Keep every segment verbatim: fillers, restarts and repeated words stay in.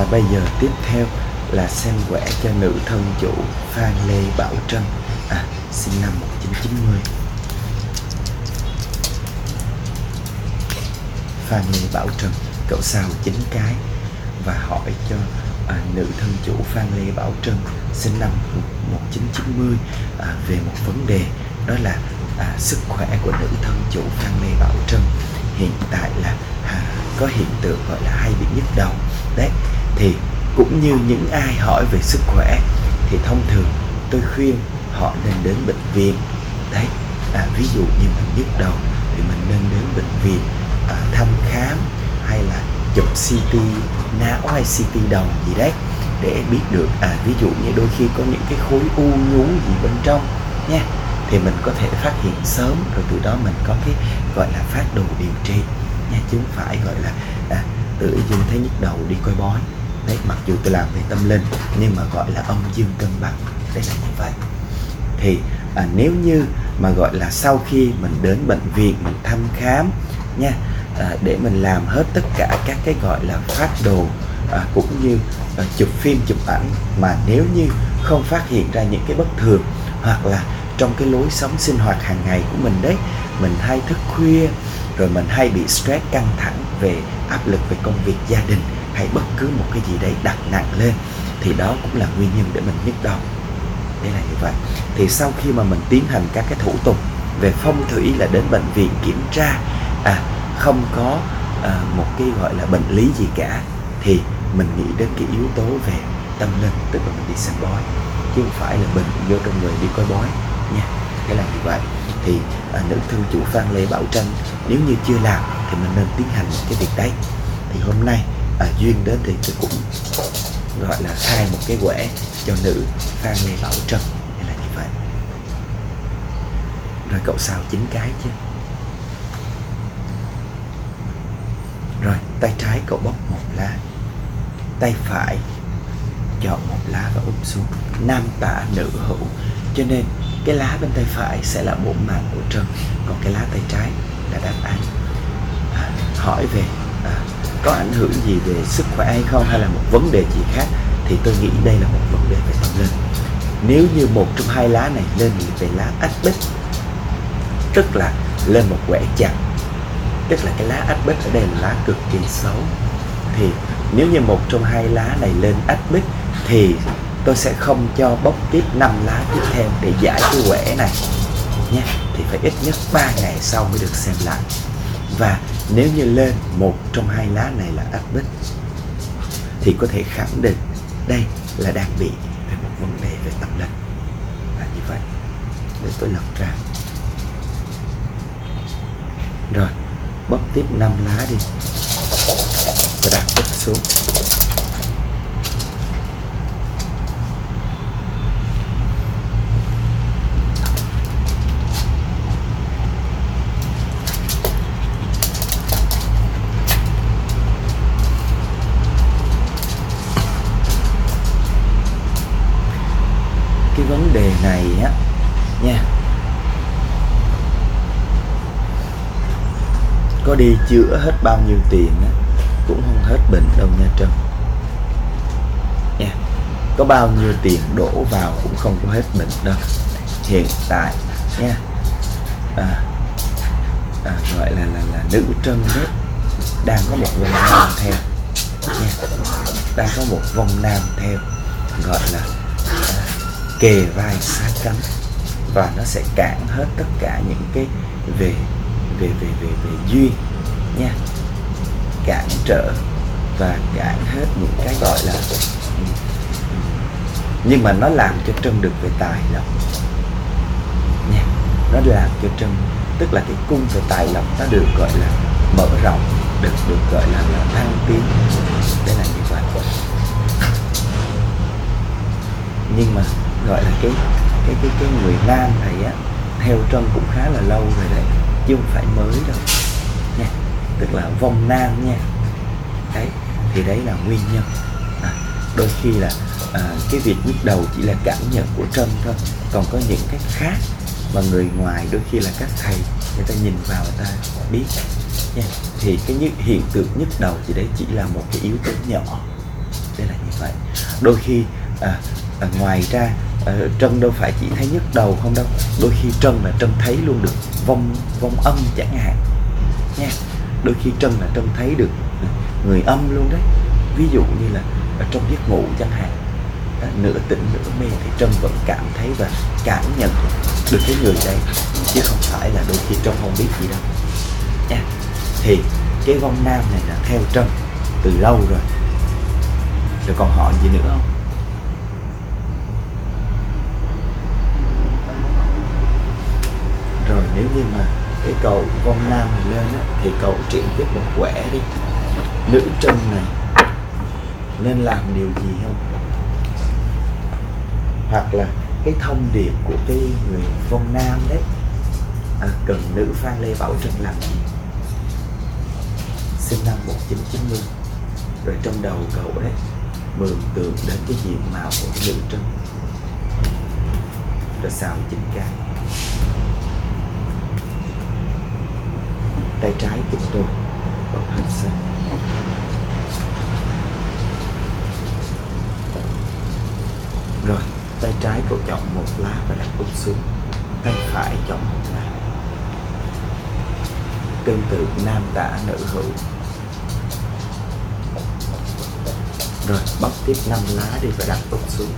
bây giờ tiếp theo là xem quẻ cho nữ thân chủ Phan Lê Bảo Trân, à, sinh năm một nghìn chín trăm chín mươi. Phan Lê Bảo Trân, cậu sao chín cái, và hỏi cho à, nữ thân chủ Phan Lê Bảo Trân sinh năm một nghìn chín trăm chín mươi à, về một vấn đề, đó là à, sức khỏe của nữ thân chủ Phan Lê Bảo Trân hiện tại là à, có hiện tượng gọi là hay bị nhức đầu đấy. Thì cũng như những ai hỏi về sức khỏe thì thông thường tôi khuyên họ nên đến bệnh viện đấy. À, ví dụ như mình nhức đầu thì mình nên đến bệnh viện à, thăm khám, hay là chụp xê tê não hay xê tê đầu gì đấy để biết được, à, ví dụ như đôi khi có những cái khối u nhú gì bên trong nha, thì mình có thể phát hiện sớm, rồi từ đó mình có cái gọi là phát đồ điều trị nha, chứ không phải gọi là à, tự dưng thấy nhức đầu đi coi bói đấy. Mặc dù tôi làm về tâm linh nhưng mà gọi là âm dương cân bằng, đấy là như vậy. Thì à, nếu như mà gọi là sau khi mình đến bệnh viện mình thăm khám nha, à, để mình làm hết tất cả các cái gọi là phát đồ à, cũng như à, chụp phim chụp ảnh, mà nếu như không phát hiện ra những cái bất thường, hoặc là trong cái lối sống sinh hoạt hàng ngày của mình đấy, mình hay thức khuya, rồi mình hay bị stress căng thẳng về áp lực về công việc gia đình, hay bất cứ một cái gì đấy đặt nặng lên, thì đó cũng là nguyên nhân để mình nhức đầu. Đây là như vậy. Thì sau khi mà mình tiến hành các cái thủ tục về phong thủy là đến bệnh viện kiểm tra, à, không có à, một cái gọi là bệnh lý gì cả, thì mình nghĩ đến cái yếu tố về tâm linh, tức là mình đi xem bói, chứ không phải là bệnh vô trong người đi coi bói nha. Cái là như vậy. Thì à, nữ thương chủ Phan Lê Bảo Trân nếu như chưa làm thì mình nên tiến hành cái việc đấy. Thì hôm nay à, duyên đến thì tôi cũng gọi là khai một cái quẻ cho nữ Phan Lê Bảo Trân, đây là như vậy. Rồi cậu sao chín cái chứ. Rồi tay trái cậu bóc một lá, tay phải chọn một lá và úp xuống, nam tả nữ hữu, cho nên cái lá bên tay phải sẽ là bổn mạng của Trân, còn cái lá tay trái là đáp án. À, hỏi về à, có ảnh hưởng gì về sức khỏe hay không, hay là một vấn đề gì khác, thì tôi nghĩ đây là một vấn đề về tâm linh. Nếu như một trong hai lá này lên về lá ách bích, tức là lên một quẻ chặt, tức là cái lá ách bích ở đây là lá cực kỳ xấu, thì nếu như một trong hai lá này lên ách bích thì tôi sẽ không cho bóc tiếp năm lá tiếp theo để giải cái quẻ này nha, thì phải ít nhất ba ngày sau mới được xem lại. Và nếu như lên một trong hai lá này là ách bích thì có thể khẳng định đây là đang bị về một vấn đề về tâm linh, là như vậy. Để tôi lật ra. Rồi bóc tiếp năm lá đi, và đặt bích xuống. Cái vấn đề này á nha, có đi chữa hết bao nhiêu tiền á cũng không hết bệnh đâu nha Trân nha. Có bao nhiêu tiền đổ vào cũng không có hết bệnh đâu. Hiện tại nha, à, à, gọi là, là là nữ Trân đấy đang có một vong nam theo nha, đang có một vong nam theo, gọi là à, kề vai sát cánh, và nó sẽ cản hết tất cả những cái về về về về về duyên nha, cản trở và cản hết những cái gọi là, nhưng mà nó làm cho Trân được về tài lộc nha, nó làm cho Trân, tức là cái cung về tài lộc nó được gọi là mở rộng, được được gọi là, là thăng tiến. Đây là như vậy. Nhưng mà gọi là cái cái cái cái người nam này á theo Trân cũng khá là lâu rồi đấy, chứ không phải mới đâu nha, tức là vong nam nha. Đấy thì đấy là nguyên nhân. À, đôi khi là à, cái việc nhức đầu chỉ là cảm nhận của Trân thôi, còn có những cái khác mà người ngoài đôi khi là các thầy người ta nhìn vào người ta biết nha. Thì cái hiện tượng nhức đầu thì đấy chỉ là một cái yếu tố nhỏ, đây vậy. Đôi khi à, à, ngoài ra à, Trân đâu phải chỉ thấy nhức đầu không đâu, đôi khi Trân là Trân thấy luôn được vong vong âm chẳng hạn nha. Đôi khi Trân là Trân thấy được người âm luôn đấy. Ví dụ như là ở trong giấc ngủ chẳng hạn, à, nửa tỉnh nửa mê thì Trân vẫn cảm thấy và cảm nhận được cái người đấy, chứ không phải là đôi khi Trân không biết gì đâu nha. Thì cái vong nam này là theo Trân từ lâu rồi. Rồi còn họ gì nữa không? Rồi nếu như mà cái cầu vong nam này lên á, thì cậu triển tiếp một quẻ đi. Nữ Trân này nên làm điều gì không? Hoặc là cái thông điệp của cái người vong nam đấy, à, cần nữ Phan Lê Bảo Trân làm gì? Sinh năm một nghìn chín trăm chín mươi. Rồi trong đầu cậu đấy mường tượng đến cái diện mạo của nữ Trân, rồi xào chín cái. Tay trái của tôi bấm hành xanh. Rồi tay trái cậu chọn một lá và đặt úp xuống. Tay phải chọn một lá. Tương tự nam tả nữ hữu. Rồi bóc tiếp năm lá đi và đặt úp xuống.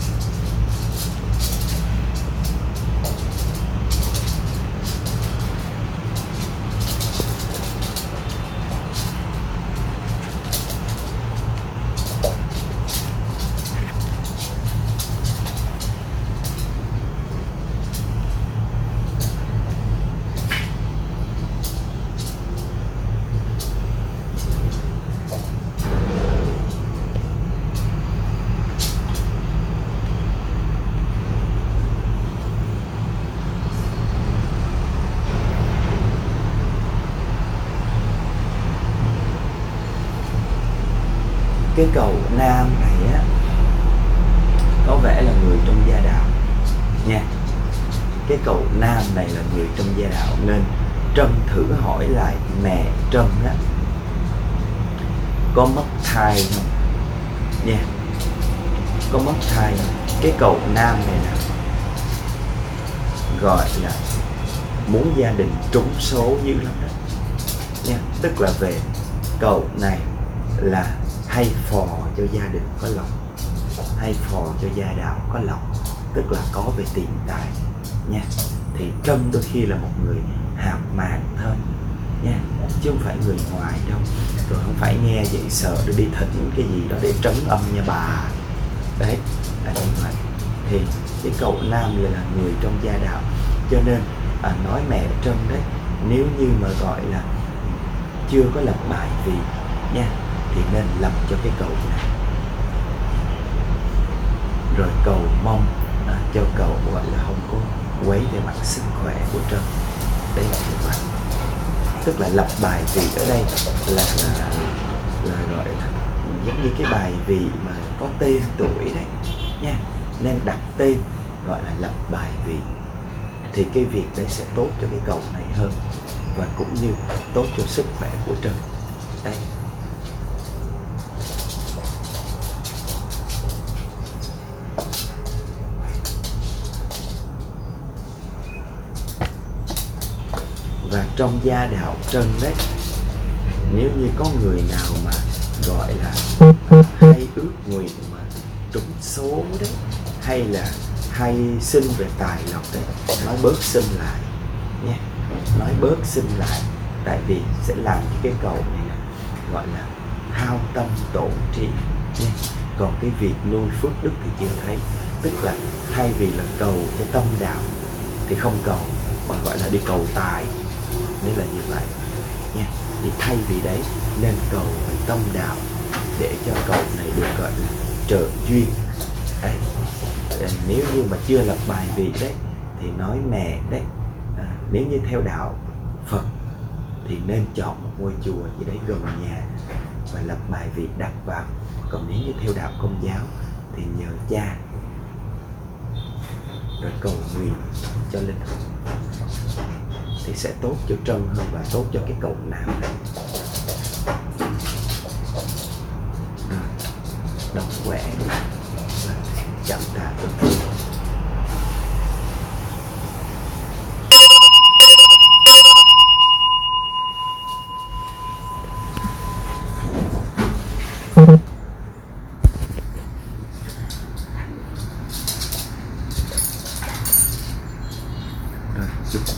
Cái cậu nam này á có vẻ là người trong gia đạo nha. Cái cậu nam này là người trong gia đạo, nên Trân thử hỏi lại mẹ Trân á có mất thai không nha. Có mất thai không? Cái cậu nam này là gọi là muốn gia đình trúng số dữ lắm đó nha. Tức là về cậu này là hay phò cho gia đình có lộc, hay phò cho gia đạo có lộc, tức là có về tiền tài nha. Thì Trân đôi khi là một người hào mạn thôi nha, chứ không phải người ngoài đâu. Rồi không phải nghe vậy sợ để đi thỉnh cái gì đó để trấn âm nha bà. Đấy là như vậy. Thì cái cậu nam là người trong gia đạo, cho nên à, nói mẹ Trân đấy, nếu như mà gọi là chưa có lập bài vị nha, thì nên lập cho cái cầu này. Rồi cầu mong à, cho cậu gọi là không có quấy về mặt sức khỏe của Trân. Đây là như vậy. Tức là lập bài vị ở đây là là, là gọi là giống như cái bài vị mà có tên tuổi đấy nha, nên đặt tên gọi là lập bài vị. Thì cái việc đấy sẽ tốt cho cái cầu này hơn, và cũng như tốt cho sức khỏe của Trân. Đây. Và trong gia đạo Trân đấy, nếu như có người nào mà gọi là hay ước nguyện mà trúng số đấy, hay là hay xin về tài lộc đấy, nói bớt xin lại nha, nói bớt xin lại, tại vì sẽ làm cái cầu này là gọi là hao tâm tổn trí nha. Còn cái việc nuôi phước đức thì chưa thấy, tức là thay vì là cầu cho tâm đạo thì không cầu, mà gọi là đi cầu tài, nên là như vậy nha. Thì thay vì đấy nên cầu về tâm đạo để cho cầu này được gọi là trợ duyên đấy. Nếu như mà chưa lập bài vị đấy thì nói mẹ đấy, à, nếu như theo đạo Phật thì nên chọn một ngôi chùa gì đấy gần nhà và lập bài vị đặt vào. Còn nếu như theo đạo Công giáo thì nhờ cha rồi cầu nguyện cho linh hồn thì sẽ tốt cho Trân hơn và tốt cho cái cầu nam này. độc quản và chậm đáp ứng